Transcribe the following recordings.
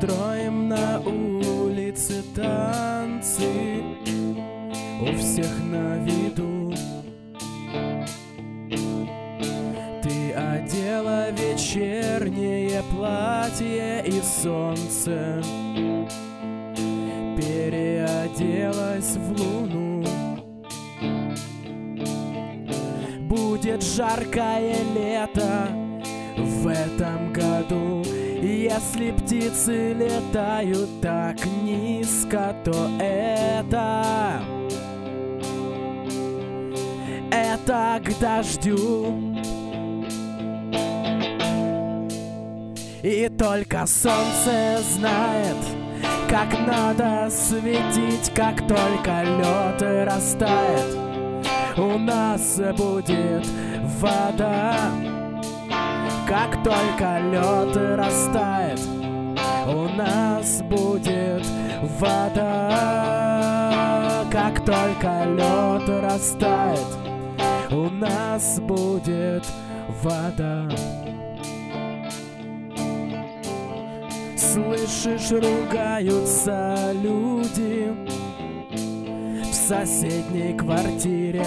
устроим на улице танцы, у всех на виду. Ты одела вечернее платье, и солнце переоделась в луну. Будет жаркое лето в этом году. Если птицы летают так низко, то это к дождю. И только солнце знает, как надо светить. Как только лед растает, у нас будет вода. Как только лед растает, у нас будет вода. Как только лед растает, у нас будет вода. Слышишь, ругаются люди в соседней квартире.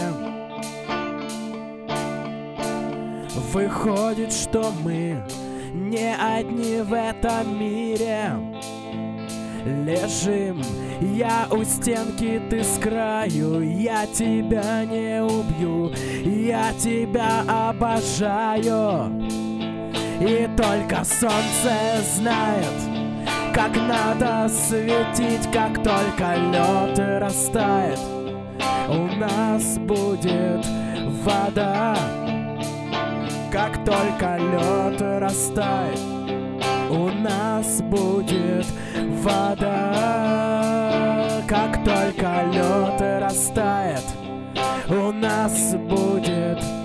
Выходит, что мы не одни в этом мире. Лежим, я у стенки, ты с краю. Я тебя не убью, я тебя обожаю. И только солнце знает, как надо светить. Как только лед растает, у нас будет вода. Как только лед растает, у нас будет вода. Как только лед растает, у нас будет